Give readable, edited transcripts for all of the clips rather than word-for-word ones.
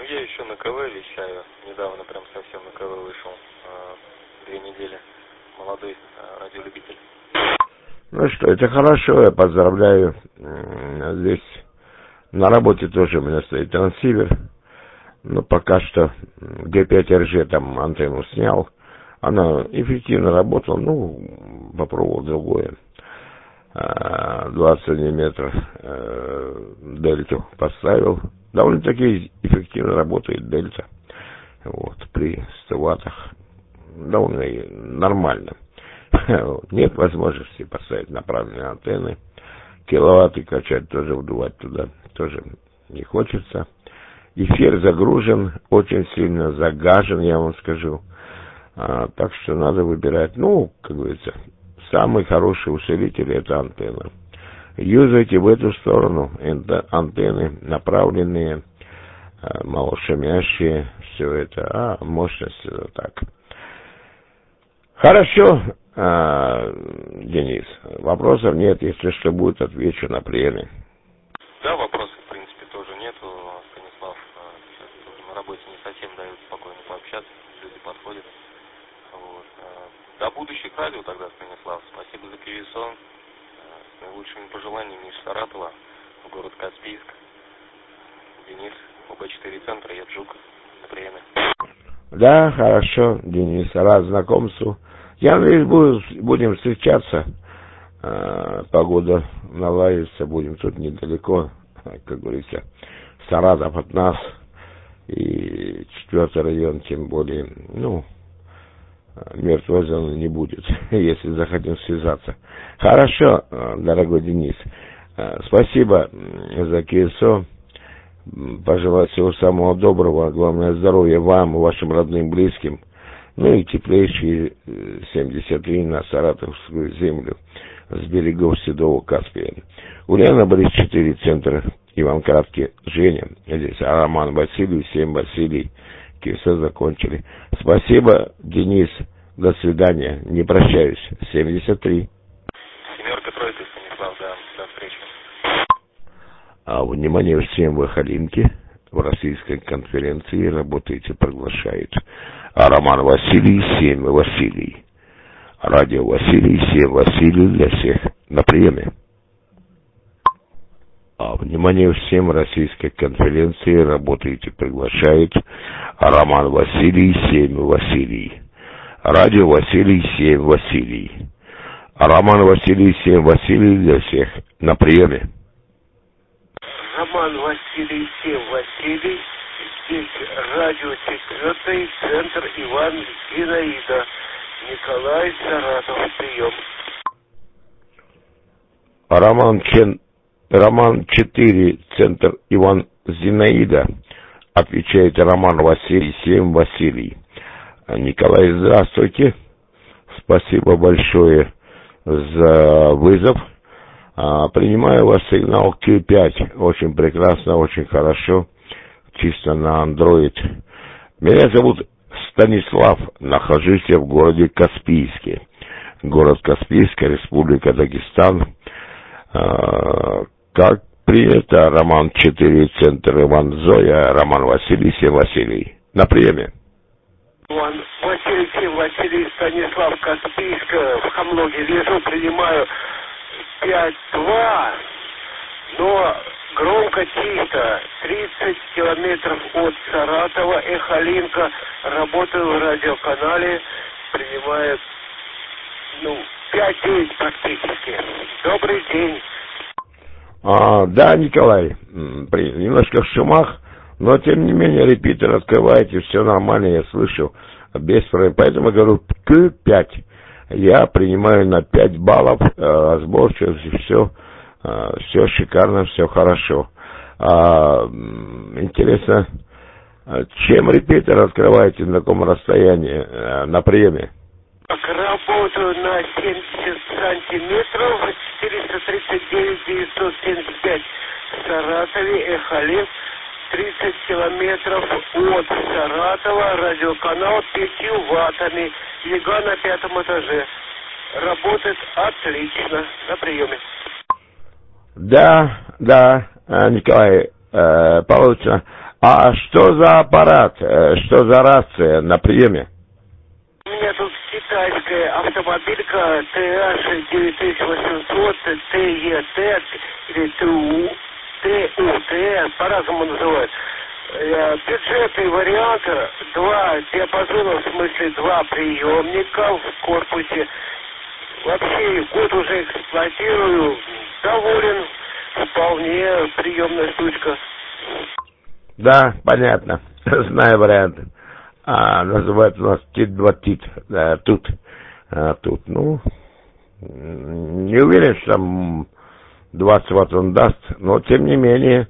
я еще на КВ вещаю. Недавно прям совсем на КВ вышел. 2 недели. Молодой радиолюбитель. Ну что, это хорошо, я поздравляю. Здесь на работе тоже у меня стоит трансивер. Но пока что G5RG там антенну снял. Она эффективно работала, попробовал другое. 21 метр дельту поставил. Довольно-таки эффективно работает дельта. Вот, при 100 ваттах. Довольно нормально. Нет возможности поставить направленные антенны. Киловатты качать тоже, вдувать туда тоже не хочется. Эфир загружен, очень сильно загажен, я вам скажу. Так что надо выбирать, как говорится, самый хороший усилитель — это антенна. Юзайте в эту сторону. Это антенны направленные, малошумящие, все это, мощность так. Хорошо, Денис, вопросов нет, если что будет, отвечу на приеме. Да, вопросов в принципе тоже нету, Станислав. Сейчас на работе не совсем дают спокойно пообщаться, люди подходят. Вот. До будущих радио тогда, Станислав. Спасибо за КВСО. С наилучшими пожеланиями из Саратова, в город Каспийск. Денис, ОБ4 центр, я Джук. На приеме. Да, хорошо, Денис, рад знакомству. Я надеюсь, будем встречаться. Погода наладится, будем тут недалеко, как говорится, Саратов от нас. И 4-й район, тем более, мертвой зоны не будет, если захотим связаться. Хорошо, дорогой Денис. Спасибо за КСО. Пожелать всего самого доброго. Главное, здоровья вам и вашим родным, близким. И теплейшие 73 на Саратовскую землю с берегов Седого Каспия. Ульяна Борис 4 центр, Иван Краткий, Женя. Здесь Роман Василий, 7 Василий. КСО закончили. Спасибо, Денис. До свидания. Не прощаюсь. 73. 7-тройка, Станислав, да. До встречи. Внимание всем в Ахалинке. В российской конференции работаете, приглашает Роман Василий, 7 Василий. Радио Василий, 7 Василий для всех на приеме. Внимание всем в российской конференции работаете, приглашает Роман Василий, 7 Василий. Радио Василий, 7 Василий. Роман Василий, 7 Василий для всех на приеме. Роман Василий, 7 Василий. Здесь радио 4, центр Иван Зинаида. Николай, Саратов, прием. Роман 4, центр Иван Зинаида. Отвечает Роман Василий, 7 Василий. Николай, здравствуйте. Спасибо большое за вызов. Принимаю ваш сигнал Q5. Очень прекрасно, очень хорошо. Чисто на Android. Меня зовут Станислав. Нахожусь я в городе Каспийске. Город Каспийская, Республика Дагестан. Как принято, Роман 4, центр Иван Зоя, Роман Василий, 7 Василий. На приеме. Василий, 7 Василий, Станислав, Каспийска. В Хамлоге лежу, принимаю 5-2, но громко, тихо. 30 километров от Саратова, Эхалинка. Работаю в радиоканале, принимаю 5-9 практически. Добрый день. Да, Николай, немножко в шумах, но тем не менее репитер открываете, все нормально, я слышу, без проблем. Поэтому я говорю Q5. Я принимаю на 5 баллов, разборчивость, все шикарно, все хорошо. Интересно, чем репитер открываете, на каком расстоянии, на приеме? Работаю на 70 сантиметров, 439 975 в Саратове, Эхалин, 30 километров от Саратова, радиоканал 5 ваттами, яга на 5-м этаже. Работает отлично, на приеме. Да, Николай Павлович, А что за аппарат, что за рация на приеме? У меня тут китайская автомобилька TH 9800 TET или TUT, по-разному называют. Бюджетный вариант, 2 диапазона, в смысле 2 приемника в корпусе. Вообще год уже эксплуатирую, доволен, вполне приемная штучка. Да, понятно. Знаю вариант. Называется у нас ТИТ-2 ТИТ. Тут. Ну, не уверен, что там 20 Вт он даст, но тем не менее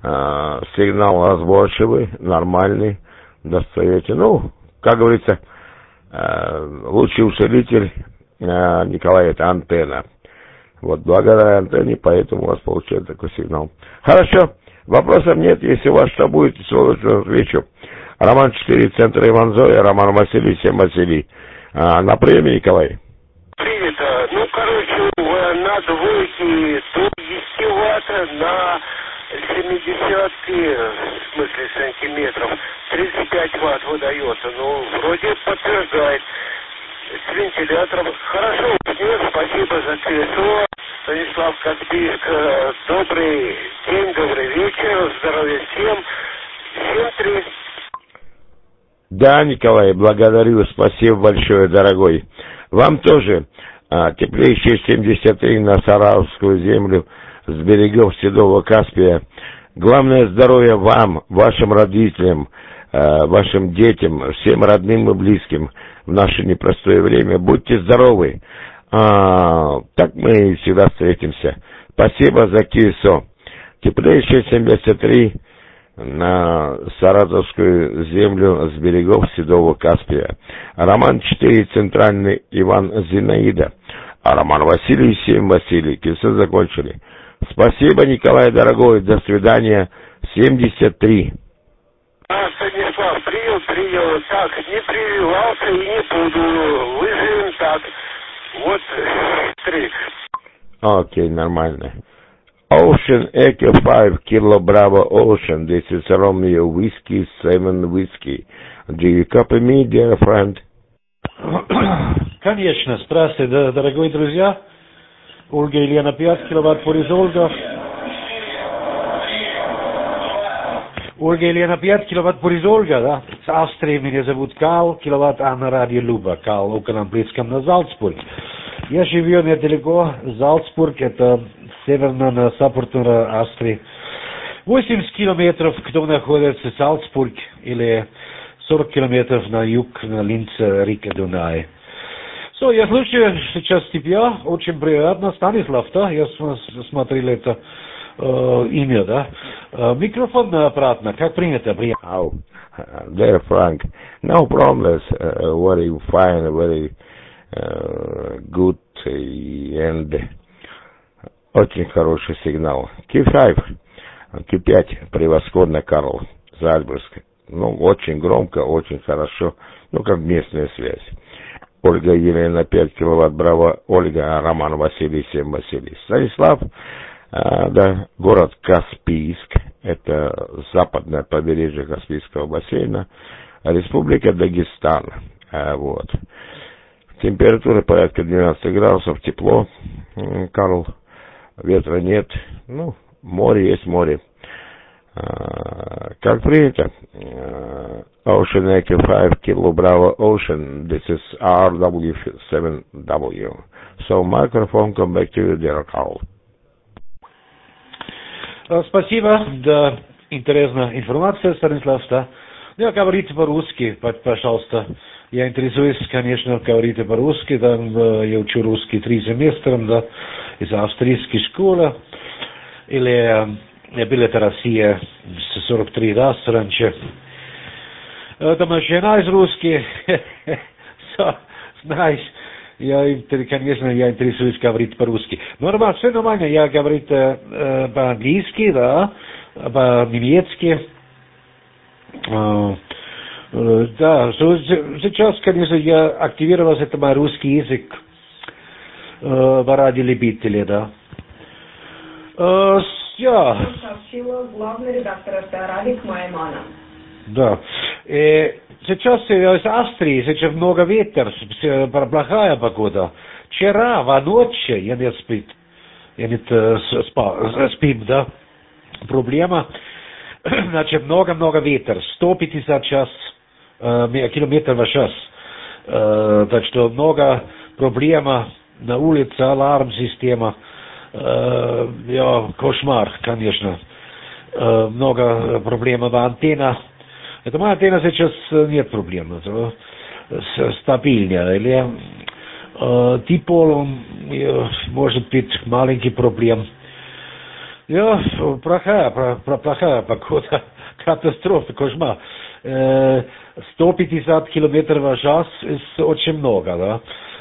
сигнал разборчивый, нормальный, достаете. Ну, как говорится, лучший усилитель, Николай, это антенна. Вот благодаря антенне, поэтому у вас получается такой сигнал. Хорошо, вопросов нет, если у вас что будет, сразу отвечу. Роман 4, центр Иван Зоя, Роман Василий, 7 Василий. На приеме, Николай. Принято. Ну, короче, на двойке до 10 Вт, на 70, в смысле сантиметров, 35 Вт выдается. Ну, вроде подтверждает. С вентилятором. Хорошо, нет, спасибо за ТСО. Станислав Каспийск, добрый день, добрый вечер, здоровья всем. 7-3. Да, Николай, благодарю, спасибо большое, дорогой. Вам тоже теплейшие 73 на Саратовскую землю с берегов Седого Каспия. Главное здоровье вам, вашим родителям, вашим детям, всем родным и близким в наше непростое время. Будьте здоровы. Так мы всегда встретимся. Спасибо за КСО. Теплейшие 73 на Саратовскую землю с берегов Седого Каспия. Роман 4, центральный Иван Зинаида. А Роман Василий, 7 Василий. КСО закончили. Спасибо, Николай, дорогой. До свидания. 73. Станислав, принял. Так, не прививался и не буду. Выживем так. Вот 3. Окей, нормально. Ocean Echo 5, Kilo Bravo Ocean. This is Romeo Whiskey 7 Whiskey. Do you copy me, dear friend? Конечно. Здравствуйте, дорогие друзья. Ольга Елена 5 киловатт Борис Ольга. Ольга Елена 5 киловатт Борис Ольга, да? С Австрии меня зовут Карл, киловатт Анна Радио Люба. Карл, около Близком на Зальцбург. Я живу недалеко, Зальцбург, это северно на западной Австрии. 80 километров, кто находится в Зальцбург, или 40 километров на юг, на Линце, река Дунай. Я слушаю сейчас тебя, очень приятно, Станислав, да? Я смотрел это имя, да? Микрофон обратно, как принято? Oh, there, Frank. No problems. Very fine, very good, and очень хороший сигнал. Q5, Q5, превосходно, Карл, Зальцбург. Ну, очень громко, очень хорошо, ну, как местная связь. Ольга Елена 5 киловатт, Браво, Ольга, Роман Василий, 7 Василий. Станислав, да, город Каспийск, это западное побережье Каспийского бассейна, Республика Дагестан, вот. Температура порядка 12 градусов, тепло, Карл, ветра нет, ну, море есть море. Как принято, Ocean Echo 5 Kilo Bravo Ocean, this is RW7W. So microphone come back to you, dear Carl. Спасибо, да, интересная информация, Станислав, да. Я говорите по-русски, пожалуйста. Я интересуюсь, конечно, говорите по-русски, да, я учу русский 3 семестра, да, из австрийской школы, или билета Россия 43 раз раньше. Там жена из русских, знаешь, конечно, я интересуюсь говорить по-русски. Нормально, все нормально, я говорю по-английски, да, по-немецки. Да, сейчас, конечно, я активировался, это мой русский язык в радиолюбителе, да. сообщила главный редактор Радик Маймана. Да. Сейчас из Австрии сейчас много ветер, плохая погода. Вчера в ночь я не спим, да. Проблема, значит, много ветер, 150 километров в час. Так что много проблем на улице, аларм-система. Кошмар, конечно. Много проблем в антенне. Это моя антенна сейчас нет проблем. Это стабильная. Или дипол, может быть, маленький проблем. Плохая погода. Катастрофа, кошмар. 150 километров в час – очень много, да.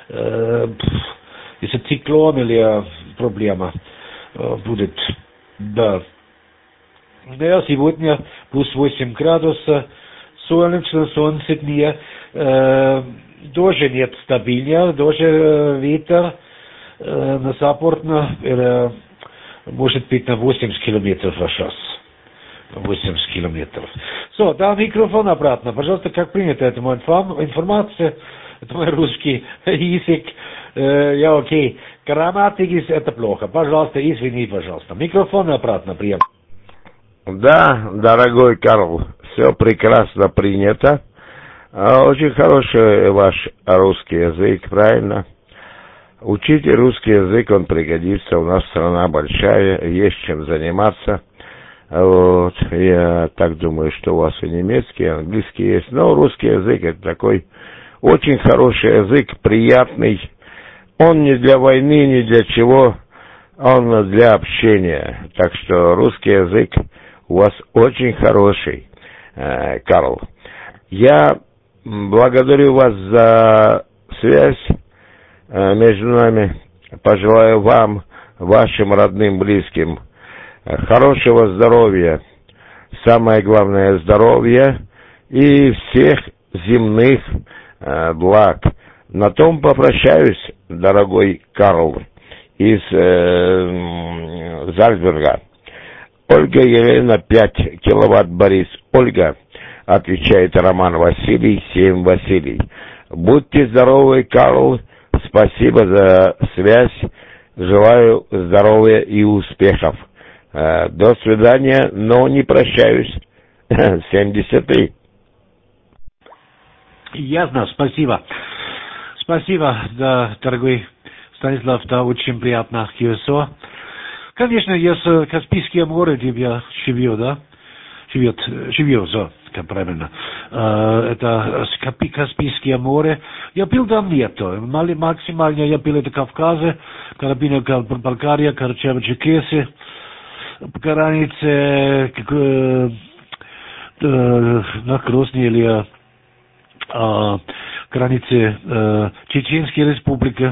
Если циклон или проблема будет, да. Да, сегодня плюс 8 градусов, солнечно, солнце дня, тоже нет стабильно, тоже ветер на западно, может быть на 80 километров в час. 80 километров. Да, микрофон обратно. Пожалуйста, как принято, это моя информация, это мой русский язык. Я окей. Грамматики это плохо. Пожалуйста, извини, пожалуйста. Микрофон обратно, прием. Да, дорогой Карл, все прекрасно принято. Очень хороший ваш русский язык, правильно? Учите русский язык, он пригодится. У нас страна большая, есть чем заниматься. Вот, я так думаю, что у вас и немецкий, и английский есть. Но русский язык это такой очень хороший язык, приятный. Он не для войны, ни для чего, он для общения. Так что русский язык у вас очень хороший, Карл. Я благодарю вас за связь между нами. Пожелаю вам, вашим родным, близким, хорошего здоровья. Самое главное здоровье и всех земных благ. На том попрощаюсь, дорогой Карл из Зальцбурга. Ольга Елена, 5 киловатт Борис. Ольга, отвечает Роман Василий, 7 Василий. Будьте здоровы, Карл. Спасибо за связь. Желаю здоровья и успехов. До свидания, но не прощаюсь. 73. Ясно, спасибо. Спасибо, да, дорогой Станислав, да, очень приятно, КСО. Конечно, есть Каспийское море, где живет, да? Живет, как правильно. Это Каспийское море. Я был там нету. Максимально я был это Кавказе, Карабина, Болгария, Карачаево-Черкесия, границе на Грозный или границе Чеченской республики.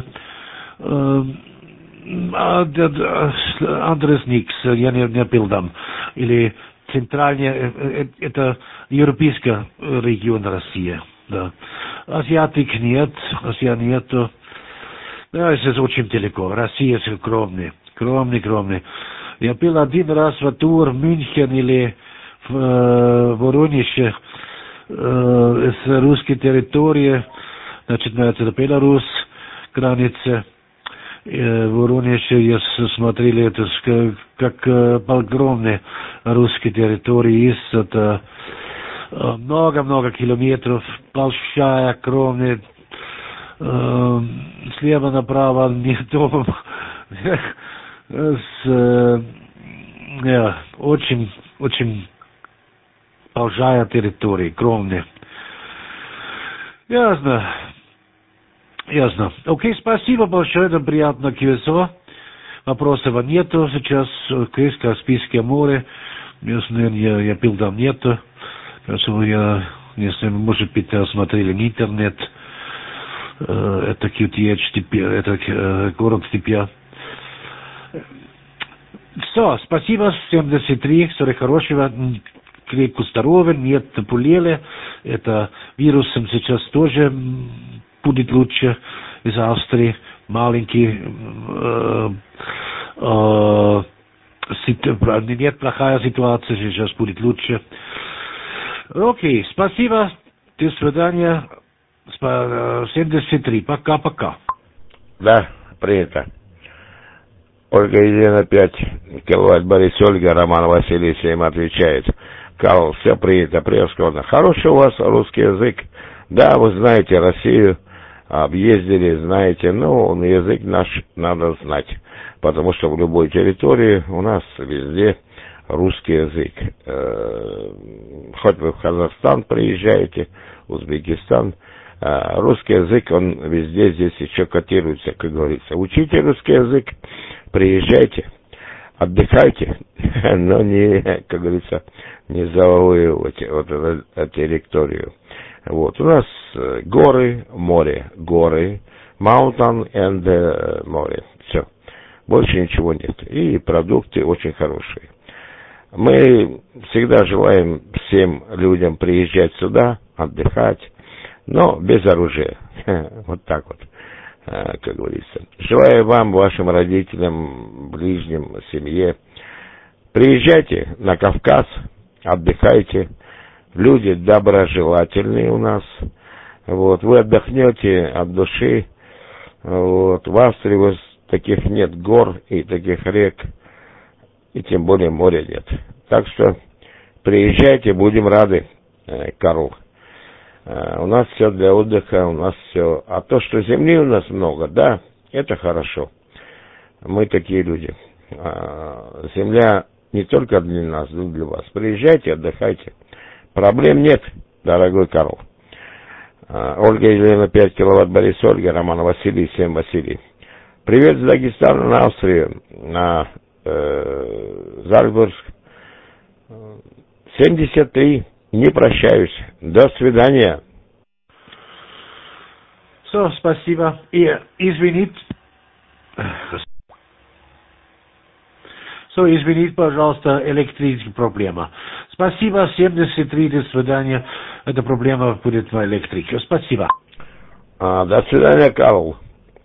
Андрес Никс, я не был там. Или центральный, это европейский регион России. Да. Азиатик нет, Азия нету. Да, это очень далеко. Россия огромная. Огромный. Я был один раз в тур в Мюнхен или в Воронеже с русской территории, значит, это Беларусь, граница. В Воронеже я смотрели, это как огромные русские территории есть, это много километров, большая, огромная, слева направо нет дома. Очень большая территория, огромная. Ясно. Окей, спасибо большое, это приятно, КСО. Вопросов нету сейчас. Каспийское море. Я был там нету. Если, может быть, смотрели в интернет, это QTH, это город Степья. Все, спасибо, 73, всего хорошего, крепко здоровья, нет болели, это вирусом сейчас тоже будет лучше из Австрии, маленький Нет, плохая ситуация, сейчас будет лучше. Окей, спасибо, до свидания. 73, пока-пока. Да, принято. Ольга Елена 5 киловатт, Борис Ольга, Роман Василий 7 отвечает. Карл, все принято, превосходно. Хороший у вас русский язык. Да, вы знаете Россию, объездили, знаете, но язык наш надо знать. Потому что в любой территории у нас везде русский язык. Хоть вы в Казахстан приезжаете, Узбекистан, русский язык, он везде здесь еще котируется, как говорится. Учите русский язык, приезжайте, отдыхайте, но не, как говорится, не завоевывайте вот эту территорию. Вот, у нас горы, море, горы, mountain and море, все. Больше ничего нет. И продукты очень хорошие. Мы всегда желаем всем людям приезжать сюда, отдыхать, но без оружия. Вот так вот, как говорится. Желаю вам, вашим родителям, ближним, семье. Приезжайте на Кавказ, отдыхайте. Люди доброжелательные у нас. Вот, вы отдохнете от души. Вот, в Австрии таких нет гор и таких рек, и тем более моря нет. Так что приезжайте, будем рады, Карл. У нас все для отдыха, у нас все. А то, что земли у нас много, да, это хорошо. Мы такие люди. Земля не только для нас, но и для вас. Приезжайте, отдыхайте. Проблем нет, дорогой Карл. Ольга Елена 5 киловатт, Борис Ольга, Роман Василий 7 Василий. Привет с Дагестана на Австрию, на Зальцбург. 73. Не прощаюсь. До свидания. Спасибо. И извините, пожалуйста, электрическая проблема. Спасибо, 73, до свидания. Эта проблема будет в электрике. Спасибо. До свидания, Карл.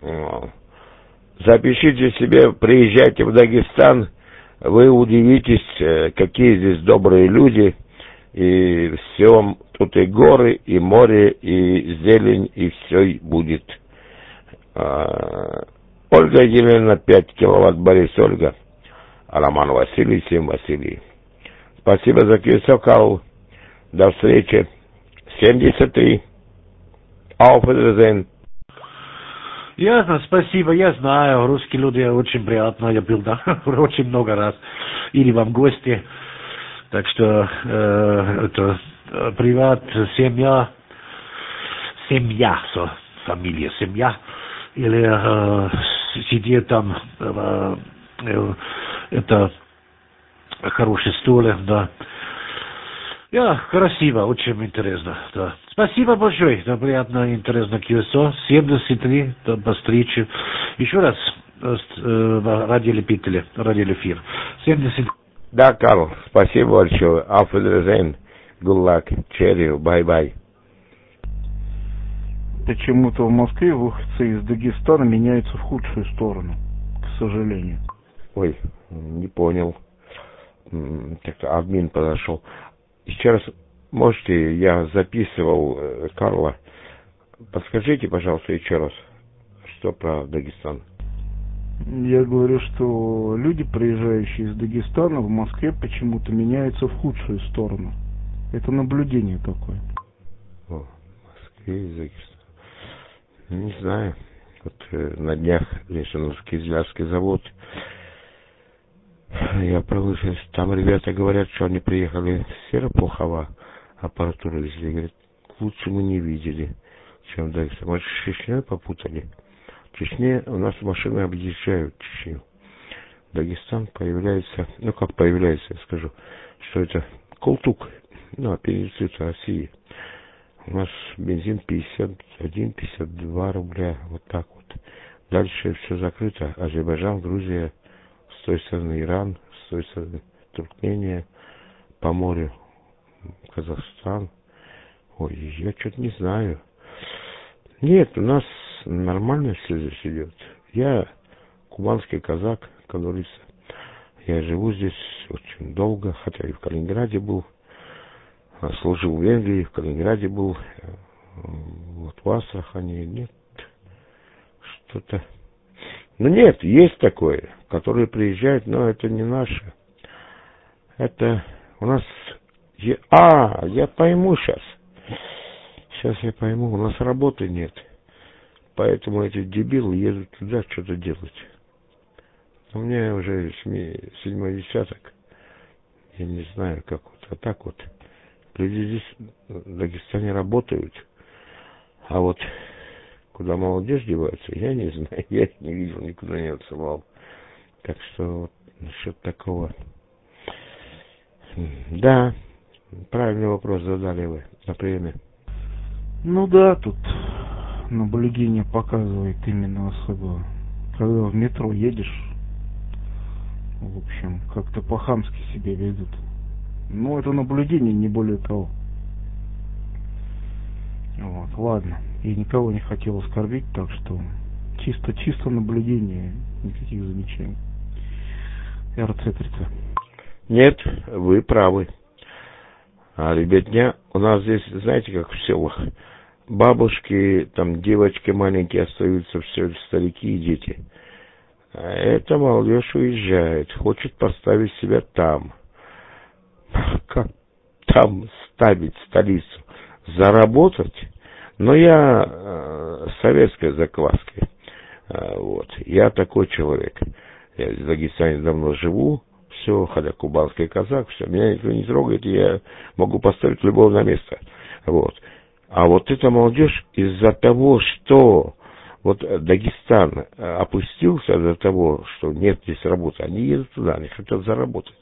Запишите себе, приезжайте в Дагестан, вы удивитесь, какие здесь добрые люди, и все, тут и горы, и море, и зелень, и все будет. Ольга Елена 5 киловатт, Борис Ольга, Роман Василий 7 Василий. Спасибо за квесок, Карл. До встречи. 73. Auf Wiedersehen. Ясно, спасибо, я знаю, русские люди очень приятно, я был, да, очень много раз, или вам гости, так что это приват, семья, фамилия, семья, или сидеть там, это хороший стол, да. Красиво, очень интересно, да. Спасибо большое, да, приятно, интересно, QSO, 73, да, по встрече. Еще раз, радиолепители, радиоэфир, 70. Да, Карл, спасибо большое. Auf Wiedersehen, good luck, cheerio, bye-bye. Почему-то в Москве выходцы из Дагестана меняются в худшую сторону, к сожалению. Ой, не понял. Как-то админ подошел. Еще раз, можете, я записывал Карла. Подскажите, пожалуйста, еще раз, что про Дагестан. Я говорю, что люди, приезжающие из Дагестана, в Москве почему-то меняются в худшую сторону. Это наблюдение такое. В Москве из Дагестана. Не знаю. Вот на днях Лешиновский изляжский завод. Я прослышал, там ребята говорят, что они приехали с Серпухова, аппаратуру везли. Говорят, лучше мы не видели, чем Дагестан. Может, с Чечней попутали? В Чечне у нас машины объезжают Чечню. Дагестан появляется, как появляется, я скажу, что это Култук, перед России. У нас бензин 51-52 рубля, вот так вот. Дальше все закрыто. Азербайджан, Грузия, с той стороны Иран, с той стороны Туркмения, по морю Казахстан. Ой, я что-то не знаю. Нет, у нас нормально все здесь идет. Я кубанский казак, как говорится. Я живу здесь очень долго, хотя и в Калининграде был. Служил в Венгрии, в Калининграде был. Вот в Астрахани нет. Что-то... Ну нет, есть такое, которые приезжают, но это не наше. Это у нас... я пойму сейчас. Сейчас я пойму, у нас работы нет. Поэтому эти дебилы едут туда что-то делать. У меня уже 7-й десяток. Я не знаю, как вот. А так вот. Люди здесь в Дагестане работают. А вот куда молодежь девается, я не знаю. Я их не видел, никуда не отсылал. Так что вот насчет такого... Да, правильный вопрос задали вы на приеме. Ну да, тут наблюдение показывает именно особо, когда в метро едешь, в общем, как-то по-хамски себя ведут. Но это наблюдение, не более того. Вот, ладно. Я никого не хотел оскорбить, так что чисто наблюдение, никаких замечаний. РЦ-30. Нет, вы правы. А ребятня, у нас здесь, знаете, как в селах, бабушки, там девочки маленькие остаются, все старики и дети. А эта молодежь уезжает, хочет поставить себя там. Как там ставить столицу? Заработать? Но я советской закваски. Вот. Я такой человек. Я в Дагестане давно живу. Все, хотя кубанский казак, все. Меня никто не трогает, и я могу поставить любого на место. Вот. А вот эта молодежь из-за того, что вот Дагестан опустился до того, что нет здесь работы, они едут туда, они хотят заработать.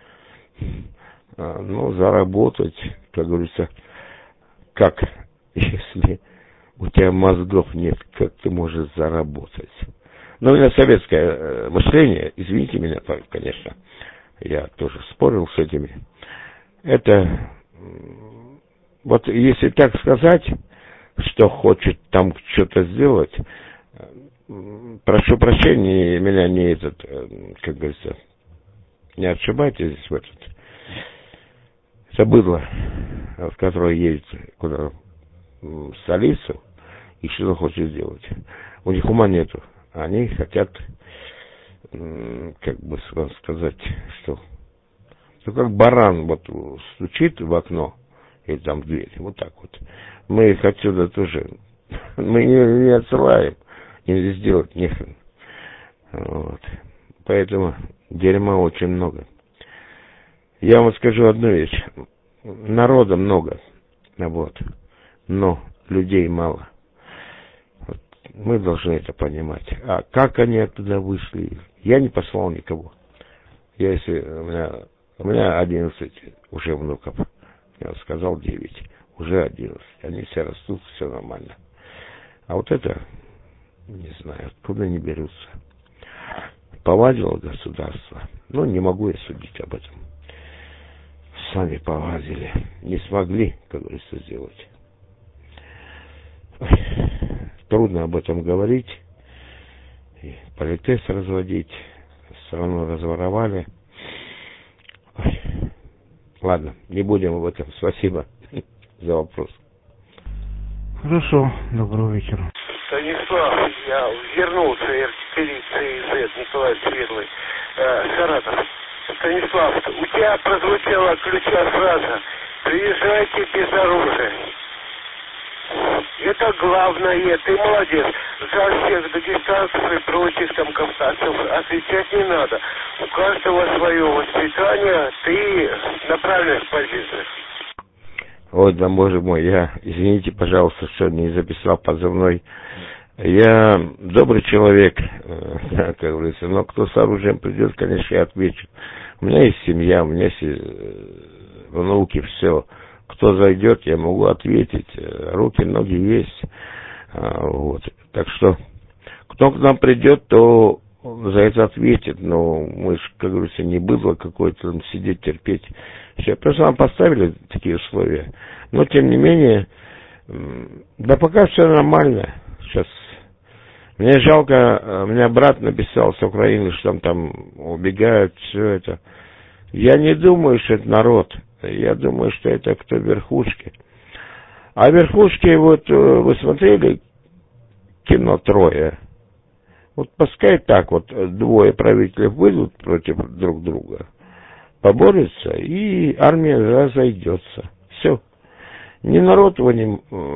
Ну, заработать, как говорится, как, если у тебя мозгов нет, как ты можешь заработать? Ну, это советское мышление, извините меня, конечно, я тоже спорил с этими. Это, вот если так сказать, что хочет там что-то сделать, прошу прощения, меня не этот, как говорится, не отшибайте здесь в этот. Это быдло, в которое едет куда в столицу и что-то хочет сделать. У них ума нету. Они хотят, как бы сказать, что... Ну, как баран вот стучит в окно или там в дверь, вот так вот. Мы их отсюда тоже... Мы не отсылаем, нельзя сделать нехрен. Вот. Поэтому дерьма очень много. Я вам скажу одну вещь. Народа много, вот, но людей мало. Вот. Мы должны это понимать. А как они оттуда вышли? Я не послал никого. Если у меня 11 уже внуков. Я сказал 9. Уже 11. Они все растут, все нормально. А вот это, не знаю, откуда они берутся. Повадило государство. Но не могу я судить об этом. Сами повадили. Не смогли, как говорится, сделать. Ой, трудно об этом говорить. И политес разводить. Страну разворовали. Ой. Ладно, не будем об этом. Спасибо за вопрос. Хорошо, доброго вечера. Станислав, я вернулся, РТ-30Z, Николай Светлый, Саратов. Станислав, у тебя прозвучала ключевая фраза «Приезжайте без оружия». Это главное, ты молодец. За всех дагестанцев и прочих там кавказцев отвечать не надо. У каждого свое воспитание, ты на правильных позициях. Ой, да боже мой, извините, пожалуйста, что не записал позывной. Я добрый человек, как говорится, но кто с оружием придет, конечно, я отвечу. У меня есть семья, у меня есть внуки, все. Кто зайдет, я могу ответить. Руки, ноги есть. Вот. Так что, кто к нам придет, то за это ответит. Но мы же, как говорится, не быдло какое-то там сидеть, терпеть. Все, просто нам поставили такие условия. Но, тем не менее, да пока все нормально. Сейчас Мне жалко, мне брат написал с Украины, что там убегают, все это. Я не думаю, что это народ. Я думаю, что это кто в верхушке. А верхушки, вот вы смотрели кино «Троя»? Вот пускай так вот двое правителей выйдут против друг друга, поборются, и армия разойдется. Все. Не народ его не,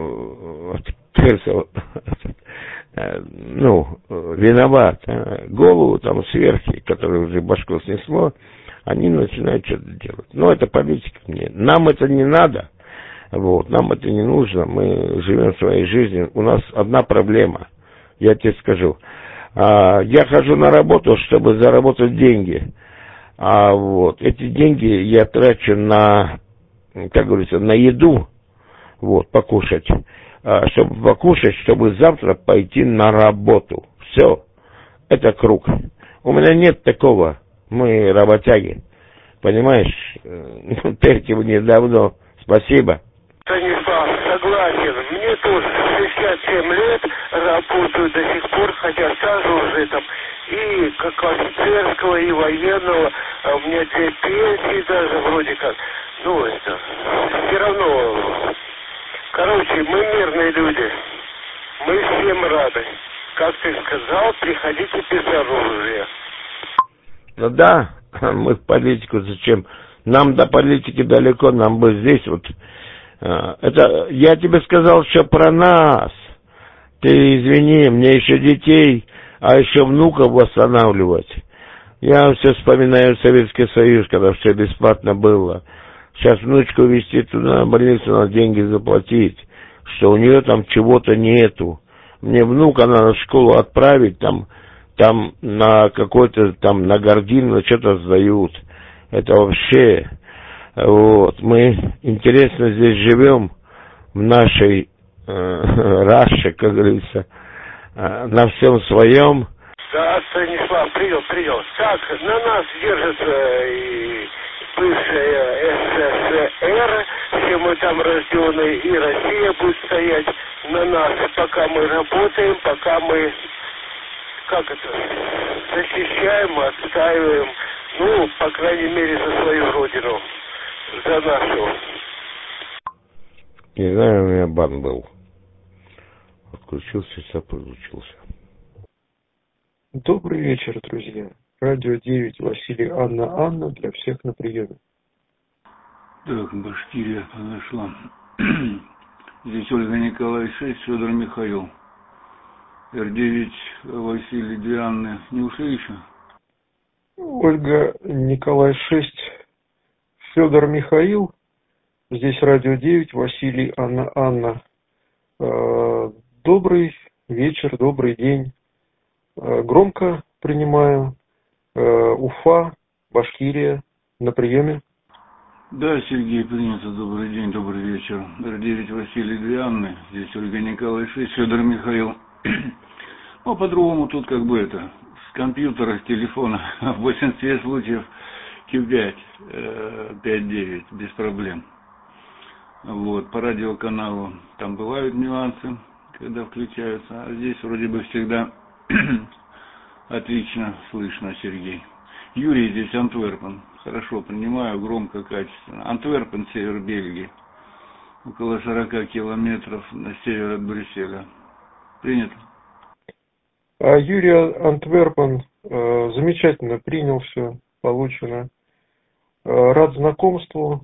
виноват. Голову там сверхи, которые уже башку снесло, они начинают что-то делать. Но это политика мне. Нам это не надо. Вот, нам это не нужно. Мы живем своей жизнью. У нас одна проблема. Я тебе скажу. Я хожу на работу, чтобы заработать деньги. А вот эти деньги я трачу на, как говорится, на еду. Вот, покушать. Чтобы покушать, чтобы завтра пойти на работу. Все. Это круг. У меня нет такого. Мы работяги. Понимаешь? Терки мне давно. Спасибо. Станислав, согласен. Мне тоже 67 лет, работаю до сих пор, хотя стажа уже там и как офицерского, и военного. А у меня 2 пенсии даже вроде как. Ну, это все равно. Короче, мы мирные люди. Мы всем рады. Как ты сказал, приходите без оружия. Ну да, мы в политику зачем? Нам до политики далеко, нам бы здесь вот. Это я тебе сказал, что про нас. Ты извини, мне еще детей, а еще внуков восстанавливать. Я все вспоминаю Советский Союз, когда все бесплатно было. Сейчас внучку везти туда, на больницу, надо деньги заплатить, что у нее там чего-то нету. Мне внука надо в школу отправить, там на какой-то, там на Гордино что-то сдают. Это вообще... Вот, мы интересно здесь живем, в нашей раше, как говорится, на всем своем. Да, Станислав, принял. Так, на нас держится и бывшая СССР, все мы там рожденные, и Россия будет стоять на нас, пока мы работаем, пока мы, защищаем, отстаиваем, ну, по крайней мере, за свою родину. За нашу. Не знаю, у меня бан был. Отключился, сейчас подключился. Добрый вечер, друзья. Радио 9, Василий, Анна для всех на приеме. Так, Башкирия подошла. Здесь Ольга Николай 6, Федор Михаил. Р9, Василий, 2 Анны. Не ушли еще? Ольга Николай 6, Федор Михаил. Здесь Радио 9, Василий, Анна. Добрый вечер, добрый день. Громко принимаю. Уфа, Башкирия, на приеме. Да, Сергей, принято. Добрый день, добрый вечер. Р9, Василий, 2 Анны. Здесь Ольга Николай 6, Федор Михаил. Ну, по-другому тут с компьютера, с телефона, в большинстве случаев Q5, 5.9, без проблем. Вот, по радиоканалу там бывают нюансы, когда включаются, а здесь вроде бы всегда отлично слышно, Сергей. Юрий, здесь Антверпен. Хорошо, принимаю, громко, качественно. Антверпен, север Бельгии. Около 40 километров на север от Брюсселя. Принято. Юрий, Антверпен, замечательно принял все, получено. Рад знакомству.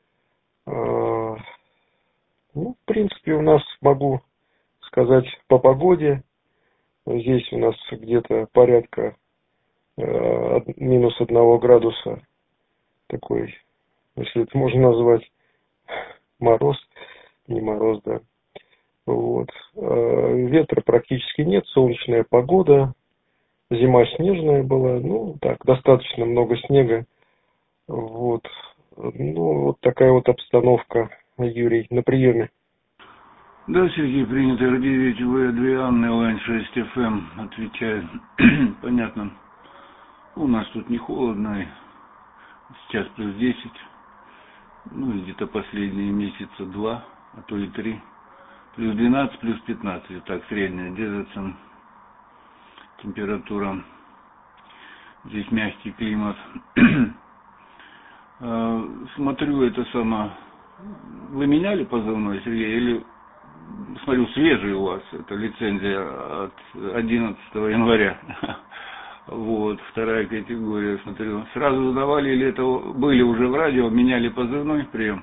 В принципе, у нас, могу сказать, по погоде. Здесь у нас где-то порядка минус 1 градуса. Такой, если это можно назвать, мороз. Не мороз, да. Вот. Ветра практически нет, солнечная погода. Зима снежная была. Ну, так, достаточно много снега. Вот. Ну, вот такая вот обстановка, Юрий, на приеме. Да, Сергей, принято. Р9, В2 Анны, Лайн 6 ФМ, отвечает. Понятно. У нас тут не холодно. Сейчас плюс 10. Ну, где-то последние месяца 2, а то и 3. Плюс 12, плюс 15. Так, средняя держится. температура, здесь мягкий климат. Смотрю, это само... Вы меняли позывной, Сергей, или... Смотрю, свежий у вас, это лицензия от 11 января. Вот, вторая категория, смотрю. Сразу задавали, или это были уже в радио, меняли позывной прием?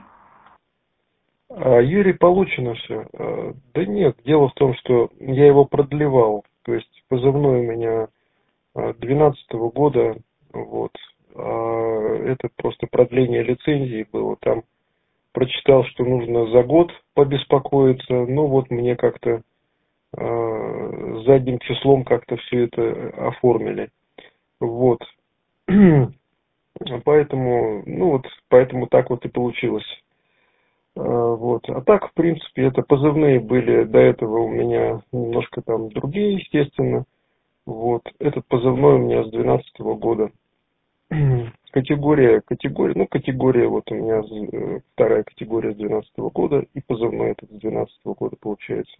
Юрий, получено все. Да нет, дело в том, что я его продлевал. То есть позывной у меня 2012 года, вот. Это просто продление лицензии было. Там прочитал, что нужно за год побеспокоиться. Ну вот мне как-то задним числом как-то все это оформили. Вот. Поэтому, поэтому так вот и получилось. Вот. А так, в принципе, это позывные были до этого у меня немножко там другие, естественно. Вот. Этот позывной у меня с 2012 года. Категория, вот у меня вторая категория с 2012 года, и позывной этот с 2012 года получается.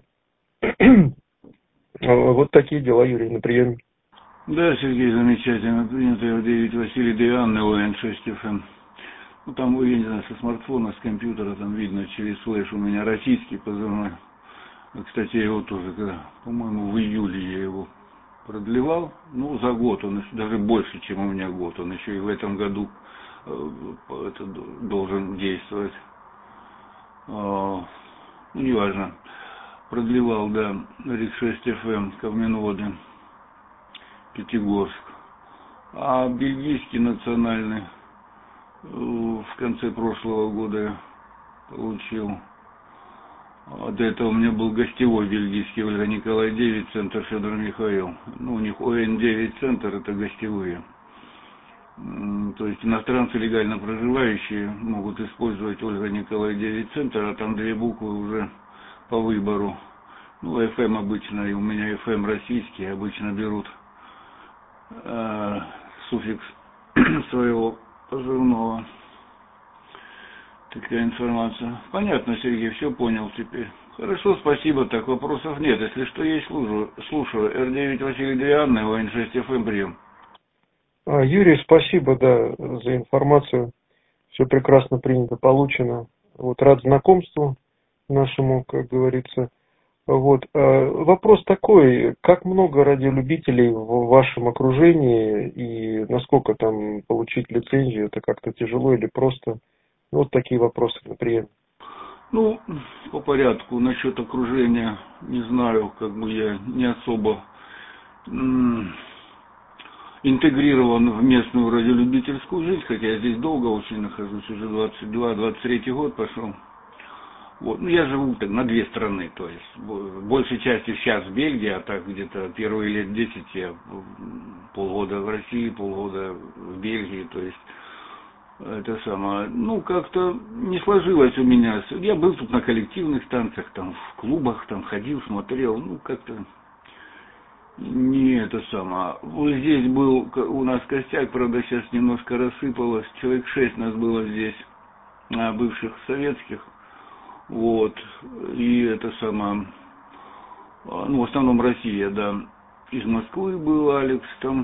Вот такие дела, Юрий, на приеме. Да, Сергей, замечательно. Принято F9 Василий Девианны, ОН6ФМ. Ну, там, я не знаю, со смартфона, с компьютера, там видно через флеш у меня российский позывной. Кстати, я его тоже, по-моему, в июле я его продлевал. Ну, за год, он даже больше, чем у меня год. Он еще и в этом году должен действовать. Ну, неважно. Продлевал, да, РИК-6ФМ, Ковменводы, Пятигорск. А бельгийский национальный в конце прошлого года я получил. До этого у меня был гостевой бельгийский Ольга Николай 9, центр Федор Михаил. Ну, у них ОН9 центр, это гостевые. То есть иностранцы, легально проживающие, могут использовать Ольга Николай 9 центр, а там две буквы уже по выбору. Ну, FM обычно, и у меня FM российский, обычно берут суффикс своего позывного. Такая информация. Понятно, Сергей, все понял теперь. Хорошо, спасибо, так вопросов нет. Если что есть, слушаю. Р9 Василий Девианны, ОН6ФМ, прием. Юрий, спасибо, да, за информацию. Все прекрасно принято, получено. Вот, рад знакомству нашему, как говорится. Вот. Вопрос такой, как много радиолюбителей в вашем окружении и насколько там получить лицензию, это как-то тяжело или просто? Вот такие вопросы на приеме. Ну, по порядку, насчет окружения, не знаю, я не особо интегрирован в местную радиолюбительскую жизнь, хотя я здесь долго очень нахожусь, уже 22-23 год пошел. Вот. Ну, я живу на две страны, то есть большей частью сейчас в Бельгии, а так где-то первые лет 10 я полгода в России, полгода в Бельгии, то есть это самое, как-то не сложилось у меня. Я был тут на коллективных станциях, там в клубах, там ходил, смотрел, как-то не это самое. Вот здесь был у нас костяк, правда сейчас немножко рассыпалось, человек 6 нас было здесь, бывших советских. Вот, и это самое, в основном Россия, да, из Москвы был Алекс там,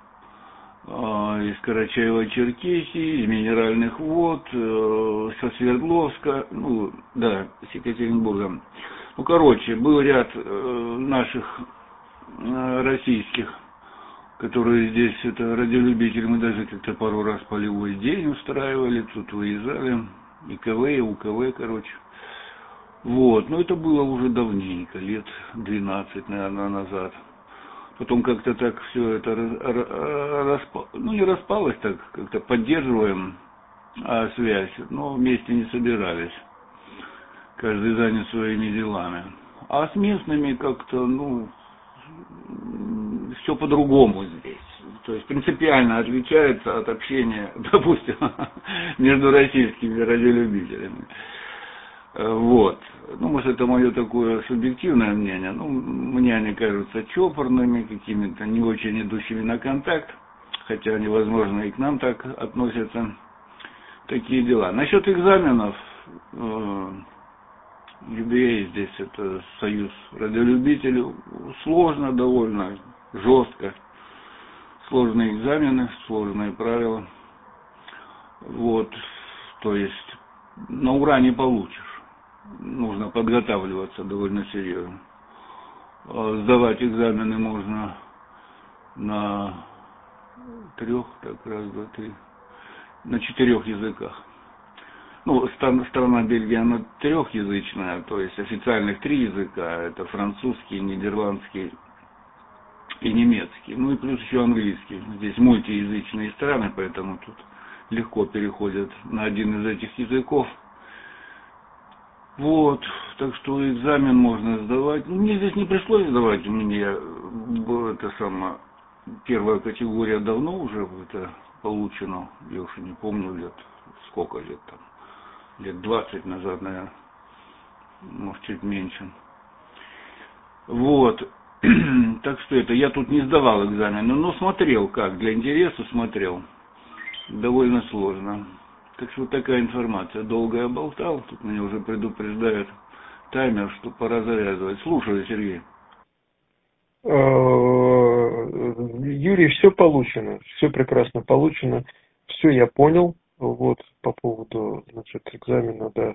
из Карачаева-Черкесии, из Минеральных вод, со Свердловска, с Екатеринбурга. Был ряд наших российских, которые здесь, это радиолюбители, мы даже как-то пару раз полевой день устраивали, тут выезжали, и КВ, и УКВ, Вот, но это было уже давненько, лет 12, наверное, назад. Потом как-то так все это не распалось, так как-то поддерживаем связь, но вместе не собирались. Каждый занят своими делами. А с местными как-то, все по-другому здесь. То есть принципиально отличается от общения, допустим, между российскими радиолюбителями. Вот. Может, это мое такое субъективное мнение. Мне они кажутся чопорными, какими-то не очень идущими на контакт, хотя они, возможно, и к нам так относятся. Такие дела. Насчет экзаменов, UBA здесь это союз радиолюбителей, сложно довольно. жестко. Сложные экзамены, сложные правила. Вот, то есть на ура не получишь. Нужно подготавливаться довольно серьезно. Сдавать экзамены можно на 4 языках. Ну, страна Бельгия, она 3-язычная, то есть официальных 3 языка, это французский, нидерландский и немецкий, ну и плюс еще английский. Здесь мультиязычные страны, поэтому тут легко переходят на один из этих языков. Вот, так что экзамен можно сдавать. Ну, мне здесь не пришлось сдавать, у меня первая категория давно уже это получено, я уже не помню сколько лет там, лет 20 назад, наверное, может чуть меньше. Вот, так что я тут не сдавал экзамены, но смотрел как, для интереса смотрел, довольно сложно. Так что вот такая информация. Долго я болтал, тут меня уже предупреждает таймер, что пора завязывать. Слушаю, Сергей. Юрий, все получено, все прекрасно получено, все я понял, вот, по поводу, значит, экзамена, да.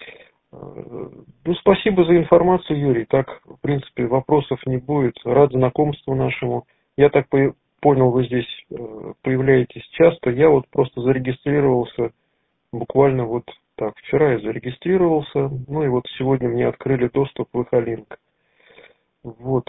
Ну, спасибо за информацию, Юрий, так, в принципе, вопросов не будет, рад знакомству нашему, я так понял, вы здесь появляетесь часто, я вот просто зарегистрировался, буквально вот так, вчера я зарегистрировался, ну и вот сегодня мне открыли доступ в Эхолинк. Вот.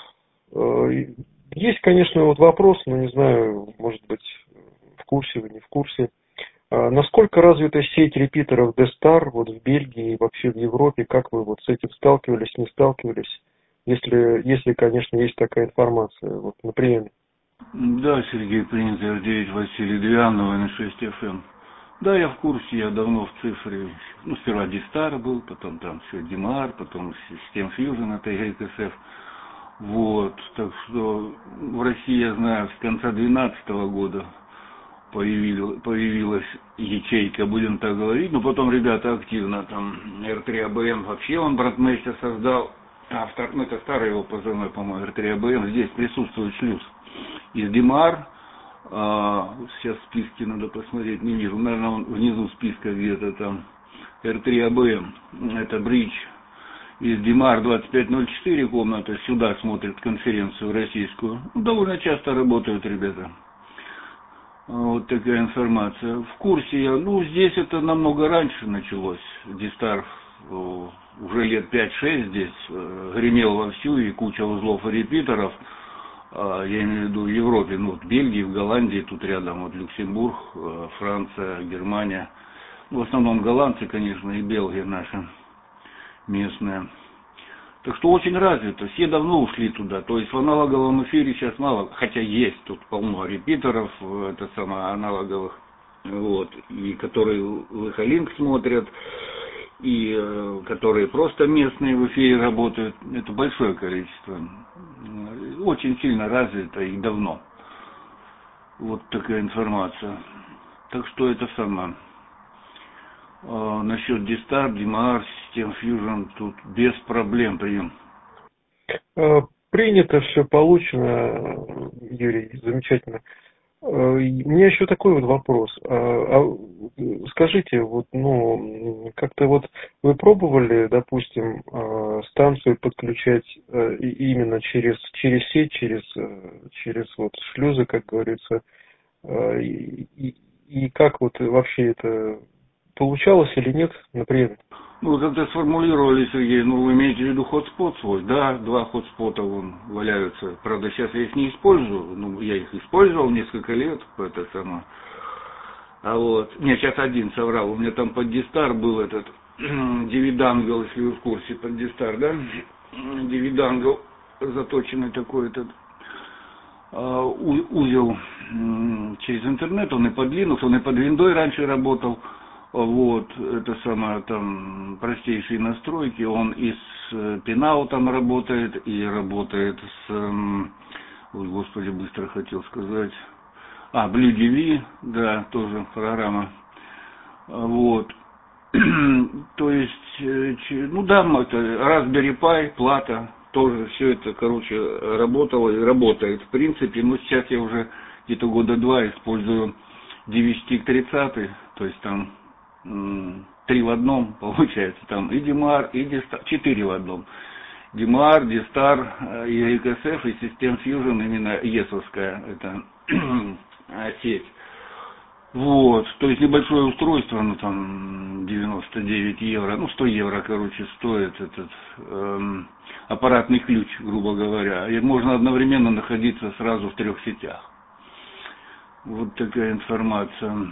Есть, конечно, вот вопрос, но не знаю, может быть, в курсе вы, не в курсе. Насколько развита сеть репитеров D-Star вот в Бельгии и вообще в Европе? Как вы вот с этим сталкивались, не сталкивались? Если, конечно, есть такая информация вот на приеме. Да, Сергей, принято R9 Василий Двианов, N6 FM. Да, я в курсе, я давно в цифре. Ну, сперва D-Star был, потом там все DMR, потом System Fusion, это GXF. Вот, так что в России, я знаю, с конца 2012 года появилась ячейка, будем так говорить, но потом ребята активно, там, R3ABM, вообще он братмейстер создал, это старый его позывной, по-моему, R3ABM, здесь присутствует шлюз из DMR, сейчас списки надо посмотреть, не вижу, наверное, он внизу списка где-то там, R3ABM, это бридж, из DMR 2504 комната, сюда смотрят конференцию российскую. Ну, довольно часто работают ребята. Вот такая информация. В курсе я, здесь это намного раньше началось. D-Star уже лет 5-6 здесь гремел вовсю, и куча узлов и репитеров. Я имею в виду в Европе, в Бельгии, в Голландии, тут рядом, вот Люксембург, Франция, Германия. В основном голландцы, конечно, и Бельгия наша местная. Так что очень развито, все давно ушли туда, то есть в аналоговом эфире сейчас мало, хотя есть тут полно репитеров, аналоговых, вот, и которые в Эхолинк смотрят, и которые просто местные в эфире работают, это большое количество, очень сильно развито и давно. Вот такая информация. Так что это насчет D-Star, DMR, System Fusion, тут без проблем прием. Принято, все получено, Юрий, замечательно. У меня еще такой вот вопрос. Скажите, как-то вот вы пробовали, допустим, станцию подключать именно через сеть, через вот шлюзы, как говорится, и как вот вообще это получалось или нет на приеме? Как-то сформулировали, Сергей, вы имеете в виду хотспот свой? Да, 2 хотспота валяются. Правда, сейчас я их не использую, я их использовал несколько лет, Нет, сейчас один соврал, у меня там под D-Star был этот Dividangel, если вы в курсе, под D-Star, да? Dividangel, заточенный такой узел через интернет, он и под Linux, он и под Windows раньше работал. Вот, там простейшие настройки, он и с пинаутом работает, и работает господи, быстро хотел сказать, BlueDV, да, тоже программа, вот, то есть, это Raspberry Pi, плата, тоже все это, короче, работало и работает. В принципе, ну, сейчас я уже где-то года 2 использую DVSTIC 30, то есть там 3 в одном получается, там и DMAR, и D-Star, 4 в одном. DMAR, D-Star, и RKSF, и System Fusion, именно ЕСовская, это сеть. Вот, то есть небольшое устройство, ну там 99 евро, ну 100 евро, короче, стоит этот аппаратный ключ, грубо говоря. И можно одновременно находиться сразу в 3 сетях. Вот такая информация.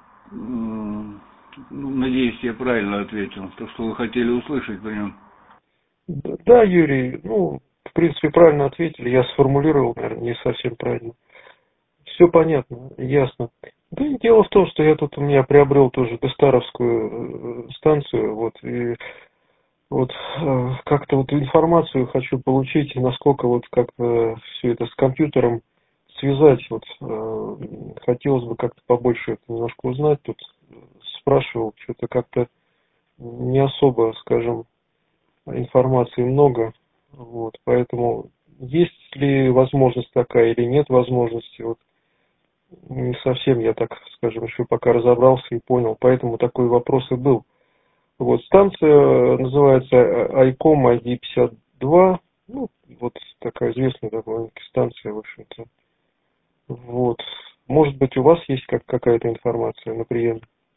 Ну, надеюсь, я правильно ответил. То, что вы хотели услышать по нему. Да, Юрий, ну, в принципе, правильно ответили. Я сформулировал, наверное, не совсем правильно. Все понятно, ясно. Да и дело в том, что я тут у меня приобрел тоже Дестаровскую станцию, вот, и вот как-то вот информацию хочу получить, насколько вот как-то все это с компьютером связать, вот, хотелось бы как-то побольше это немножко узнать, тут спрашивал, что-то как-то не особо, скажем, информации много, вот, поэтому есть ли возможность такая или нет возможности, вот, не совсем я, так скажем, еще пока разобрался и понял, поэтому такой вопрос и был. Вот, станция называется ICOM ID52, ну, вот такая известная довольно-таки станция, в общем-то. Вот, может быть, у вас есть какая-то информация на приеме?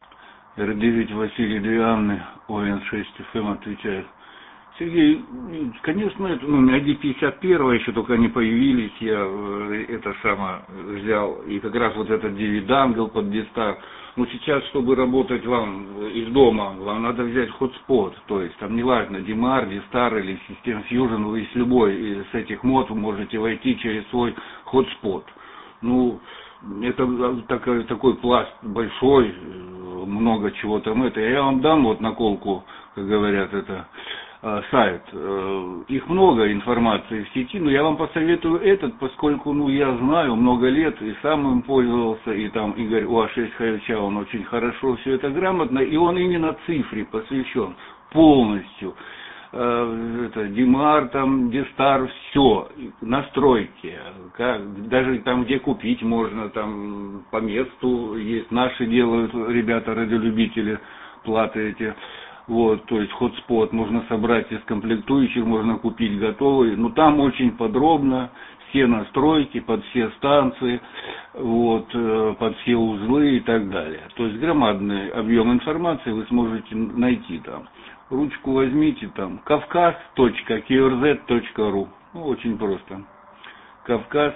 R9 Василий 2 Анны, ОН6 ФМ отвечает. Сергей, конечно, это, ну, ID51 еще только они появились, я это самое взял, и как раз вот этот DVD-дангл под D-Star. Но сейчас, чтобы работать вам из дома, вам надо взять хотспот, то есть там неважно, DMAR, D-Star или System Fusion, вы из любой из этих мод вы можете войти через свой хотспот. Ну, это такой пласт большой, много чего там это. Я вам дам вот наколку, как говорят, это сайт. Их много информации в сети, но я вам посоветую этот, поскольку, ну, я знаю много лет и сам им пользовался, и там Игорь УА6 Хаевча, он очень хорошо все это грамотно, и он именно цифре посвящен полностью. Это DMAR, там, D-Star, все, настройки, как, даже там, где купить можно, там, по месту есть, наши делают, ребята, радиолюбители, платы эти. Вот, то есть хотспот можно собрать из комплектующих, можно купить готовый, но там очень подробно все настройки под все станции, вот, под все узлы и так далее. То есть громадный объем информации вы сможете найти там. Ручку возьмите там kavkaz.qrz.ru, ну, очень просто. Кавказ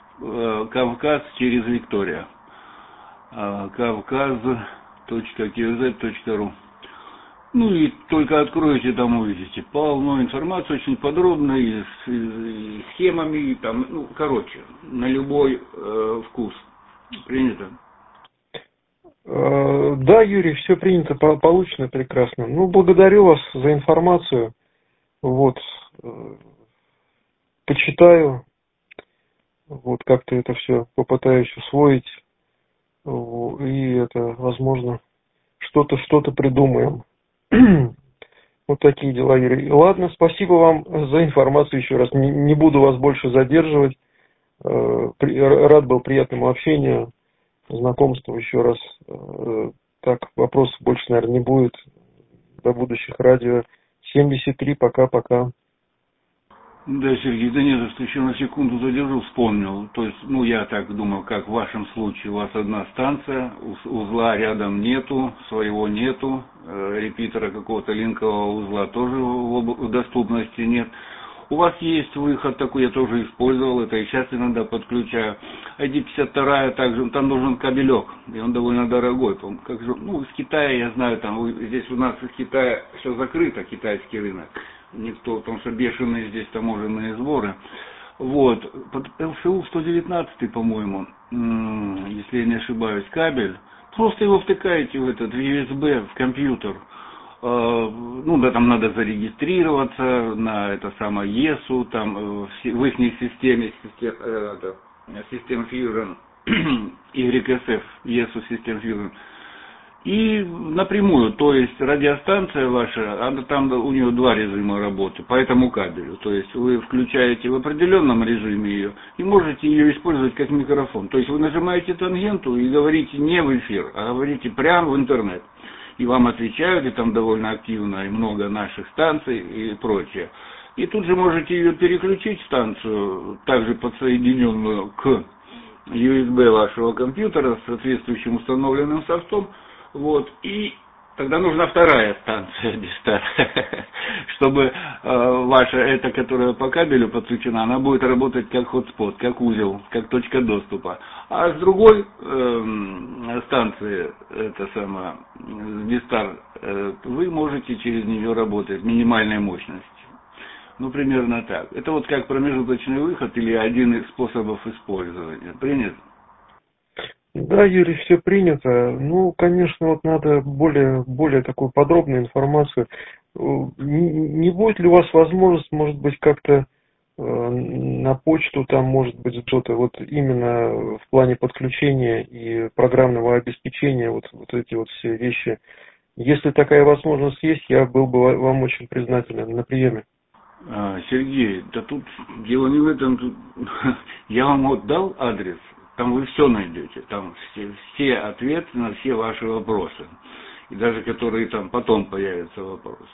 через Виктория. kavkaz.qrz.ru. Ну и только откроете, там увидите полно информации, очень подробно, и с схемами, и там, ну, короче, на любой вкус. Принято? Да, Юрий, все принято, получено прекрасно. Ну, благодарю вас за информацию. Вот, почитаю, вот как-то это все попытаюсь усвоить, и это, возможно, что-то придумаем. Вот такие дела, Юрий. Ладно, спасибо вам за информацию еще раз. Не буду вас больше задерживать. Рад был приятному общению, знакомству еще раз. Так, вопросов больше, наверное, не будет. До будущих радио. 73, пока-пока. Да, Сергей, да нет, что еще на секунду задержу, вспомнил. То есть, ну, я так думал, как в вашем случае, у вас одна станция, узла рядом нету, своего нету, репитера какого-то линкового узла тоже в доступности нет. У вас есть выход такой, я тоже использовал это, и сейчас иногда подключаю. ID52 также, там нужен кабелек, и он довольно дорогой. Как же, ну, из Китая, я знаю, там, здесь у нас из Китая все закрыто, китайский рынок. Никто, потому что бешеные здесь таможенные сборы. Вот, под ЛСУ 119, по-моему, если я не ошибаюсь, кабель, просто его втыкаете в этот USB, в компьютер. Ну, да, там надо зарегистрироваться на это самое ЕСУ, там в их системе, System Fusion, YSF, ЕСУ System Fusion. и напрямую, то есть радиостанция ваша, там у нее два режима работы по этому кабелю, то есть вы включаете в определенном режиме ее и можете ее использовать как микрофон, то есть вы нажимаете тангенту и говорите не в эфир, а говорите прямо в интернет, и вам отвечают, и там довольно активно, и много наших станций и прочее. И тут же можете ее переключить, станцию, также подсоединенную к USB вашего компьютера с соответствующим установленным софтом, вот, и тогда нужна вторая станция Дистар, чтобы ваша, эта, которая по кабелю подключена, она будет работать как хотспот, как узел, как точка доступа. А с другой станции, это самая Дистар, вы можете через нее работать минимальной мощности. Ну, примерно так. Это вот как промежуточный выход или один из способов использования. Принято? Да, Юрий, все принято. Ну, конечно, вот надо более такую подробную информацию. Не будет ли у вас возможность, может быть, как-то на почту, там, может быть, что-то вот именно в плане подключения и программного обеспечения, вот эти вот все вещи. Если такая возможность есть, я был бы вам очень признателен на приеме. Сергей, да тут дело не в этом, тут я вам вот дал адрес, там вы все найдете, там все ответы на все ваши вопросы, и даже которые там потом появятся вопросы.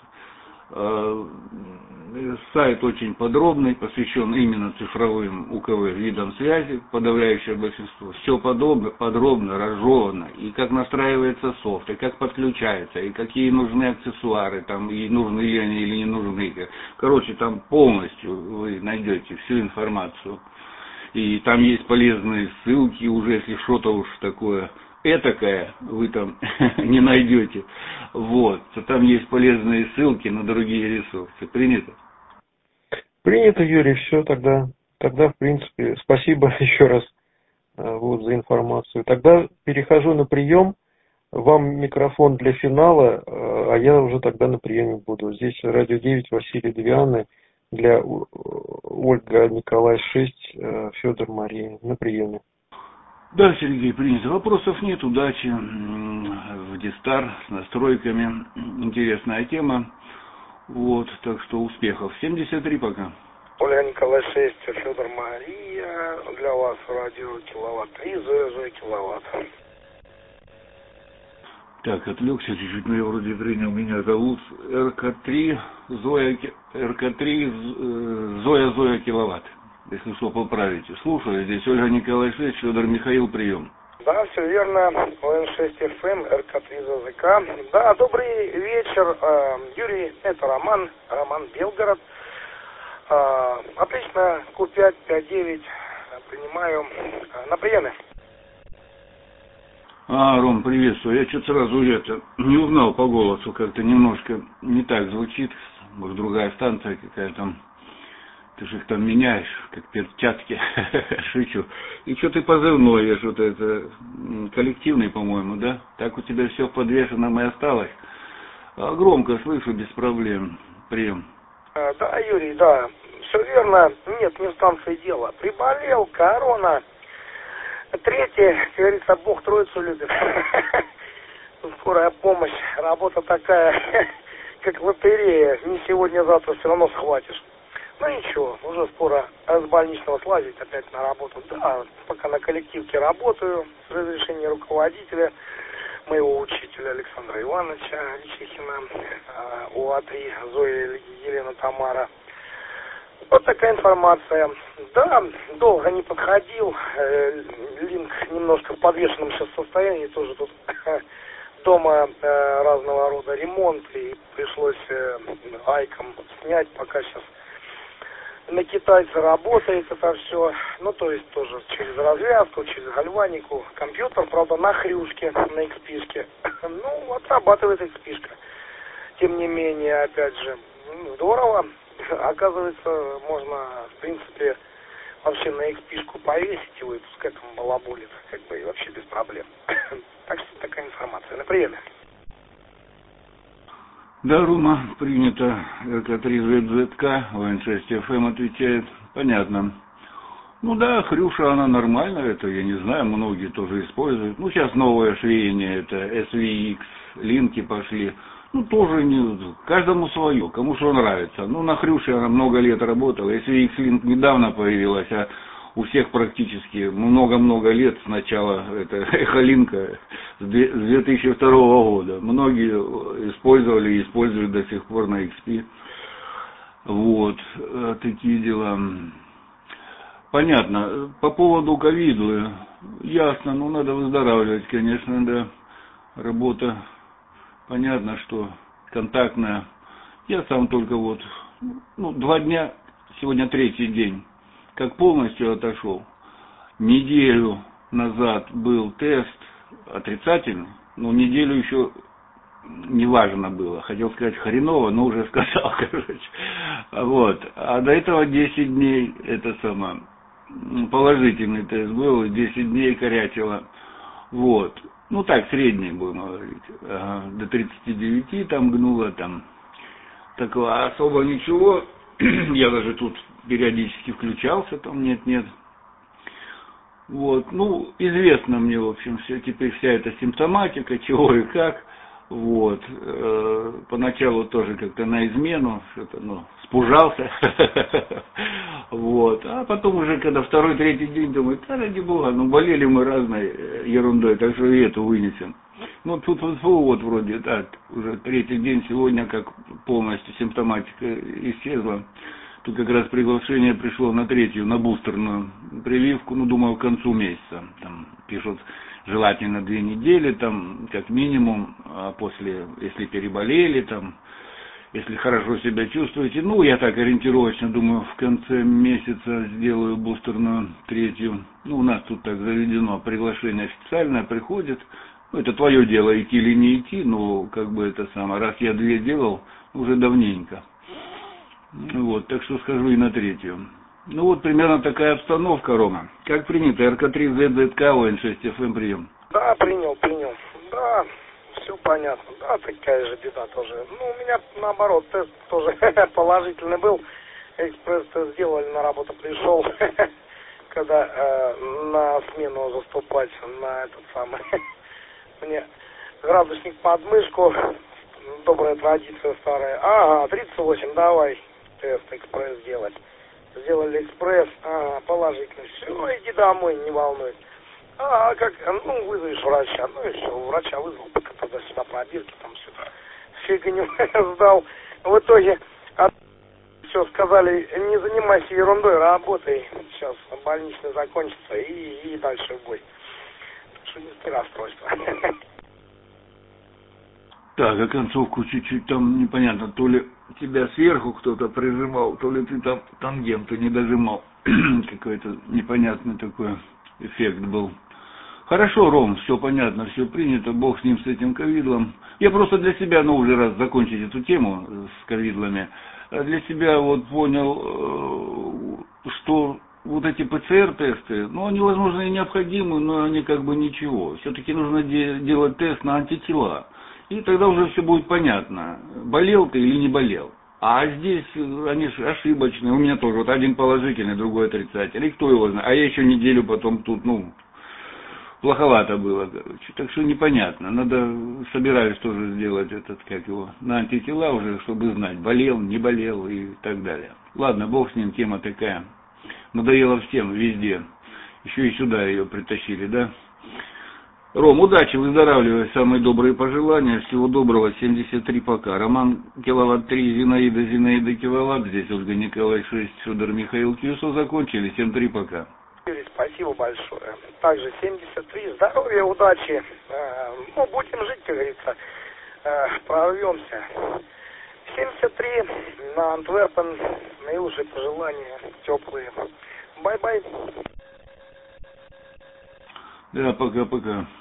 Сайт очень подробный, посвящен именно цифровым УКВ видам связи, подавляющее большинство. Все подробно, разжевано, и как настраивается софт, и как подключается, и какие нужны аксессуары, там, и нужны ли они или не нужны. Короче, там полностью вы найдете всю информацию. И там есть полезные ссылки уже, если что-то уж такое этакое вы там не найдете. Вот. Там есть полезные ссылки на другие ресурсы. Принято? Принято, Юрий, все тогда. Тогда, в принципе, спасибо еще раз вот, за информацию. Тогда перехожу на прием. Вам микрофон для финала, а я уже тогда на приеме буду. Здесь радио 9, Василий, 2 Анны, для Ольга, Николай, 6, Федор, Мария. На приеме. Да, Сергей, принято. Вопросов нет. Удачи в Дистар с настройками. Интересная тема. Вот, так что успехов. 73 пока. Ольга, Николай, 6, Федор, Мария. Для вас радио киловатт 3, Зоя, киловатт. Так, отвлекся чуть-чуть, но я вроде принял. Меня зовут РК3, Зоя, РК3, Зоя, киловатт. Если что, поправите. Слушаю, здесь Ольга, Николай, 6, Федор, Михаил, прием. Да, все верно. ОН6 ФМ, РК3 ЗЗК. Да, добрый вечер, Юрий, это Роман Белгород. Отлично, Q5, 5-9, принимаю на приеме. Ром, приветствую. Я что-то сразу не узнал по голосу, как-то немножко не так звучит. Может, другая станция какая-то. Ты же их там меняешь, как перчатки. Шучу. И что ты позывной, я что-то это коллективный, по-моему, да? Так у тебя все в подвешенном и осталось. Громко слышу, без проблем. Прием. Да, Юрий, да. Все верно. Нет, не в станции дело. Приболел, корона. Третий, как говорится, Бог Троицу любит. Скорая помощь. Работа такая, как лотерея. Не сегодня, завтра все равно схватишь. Ну ничего, уже скоро с больничного слазить опять на работу. Да, пока на коллективке работаю с разрешения руководителя, моего учителя Александра Ивановича Личихина, УА-3 Зоя, Елена, Тамара. Вот такая информация. Да, долго не подходил. Линк немножко в подвешенном сейчас состоянии. Тоже тут дома разного рода ремонт. И пришлось айком снять, пока сейчас на китайца работает это все. Ну, то есть тоже через развязку, через гальванику. Компьютер, правда, на хрюшке, на XP-шке. Ну, отрабатывает XP-шка. Тем не менее, опять же, здорово. Оказывается, можно, в принципе, вообще на XP-шку повесить его и пускай там балабулит, как бы, и вообще без проблем. Так что такая информация. На приеме. Да, Рома, принято. РК3 ЗЗК, ОН6 ФМ отвечает. Понятно. Ну да, Хрюша, она нормальная, это, я не знаю, многие тоже используют. Ну, сейчас новое швеяние, это SVX, линки пошли. Ну, тоже не, каждому свое, кому что нравится. Ну, на Хрюше она много лет работала, SVX линк недавно появилась, а у всех практически много-много лет с начала это эхолинка с 2002 года. Многие использовали и используют до сих пор на XP. Вот, такие дела. Понятно. По поводу ковида, ясно, ну надо выздоравливать, конечно, да. Работа, понятно, что контактная. Я сам только вот, 2 дня, сегодня 3-й день, как полностью отошел. Неделю назад был тест отрицательный, но неделю еще не важно было. Хотел сказать хреново, но уже сказал, короче. Вот. А до этого 10 дней, это положительный тест был, и 10 дней корячило. Вот. Ну так, средний, будем говорить. До 39 там гнуло, там. Такого особо ничего. Я даже тут периодически включался, там нет. Вот. Ну, известно мне, в общем, все, теперь вся эта симптоматика, чего и как. Вот. Поначалу тоже как-то на измену, что-то, спужался. Вот. А потом уже, когда 2-3 день, думаю, ради бога, болели мы разной ерундой, так что и эту вынесем. Ну, тут вот вроде, так, уже 3-й день сегодня, как полностью симптоматика исчезла. Тут как раз приглашение пришло на 3-ю, на бустерную прививку, думаю, к концу месяца. Там пишут, желательно 2 недели, там, как минимум, а после, если переболели, там, если хорошо себя чувствуете. Я так ориентировочно думаю, в конце месяца сделаю бустерную 3-ю. У нас тут так заведено, приглашение официальное приходит. Это твое дело, идти или не идти, раз я 2 делал, уже давненько. Вот, так что схожу и на 3-ю. Примерно такая обстановка, Рома. Как принято, РК3ZZК, ОН6ФМ прием. Да, принял. Да, все понятно. Да, такая же беда тоже. У меня наоборот, тест тоже положительный был. Экспресс-тест сделали, на работу пришел. Когда на смену заступать на этот самый. Мне градусник под мышку. Добрая традиция старая. Ага, 38, давай тест экспресс делать. Сделали экспресс, положительно. Все, иди домой, не волнуйся. Как, вызовешь врача. И все, врача вызвал, пока туда-сюда пробирки, там сюда фигню сдал. В итоге, все, сказали, не занимайся ерундой, работай. Сейчас больничный закончится и дальше в бой. Так что не расстройство. Так, а концовку чуть-чуть там непонятно, то ли тебя сверху кто-то прижимал, то ли ты там тангенту не дожимал. Какой-то непонятный такой эффект был. Хорошо, Ром, все понятно, все принято, бог с ним, с этим ковидлом. Я просто для себя, уже раз закончить эту тему с ковидлами, для себя понял, что эти ПЦР-тесты, они, возможно, и необходимы, но они ничего. Все-таки нужно делать тест на антитела. И тогда уже все будет понятно, болел ты или не болел. А здесь они ошибочные. У меня тоже один положительный, другой отрицательный. И кто его знает. А я еще неделю потом тут, плоховато было, короче. Так что непонятно. Собираюсь тоже сделать на антитела уже, чтобы знать, болел, не болел и так далее. Ладно, бог с ним, тема такая. Надоело всем, везде. Еще и сюда ее притащили, да? Ром, удачи, выздоравливай, самые добрые пожелания, всего доброго, 73 пока. Роман, киловатт 3, Зинаида, киловатт, здесь Ольга Николай 6, Федор Михаил Кьюсо, закончили, 7-3 пока. Юрий, спасибо большое. Также 73, здоровья, удачи, будем жить, как говорится, прорвемся. 73 на Антверпен, наилучшие пожелания, теплые. Бай-бай. Да, пока-пока.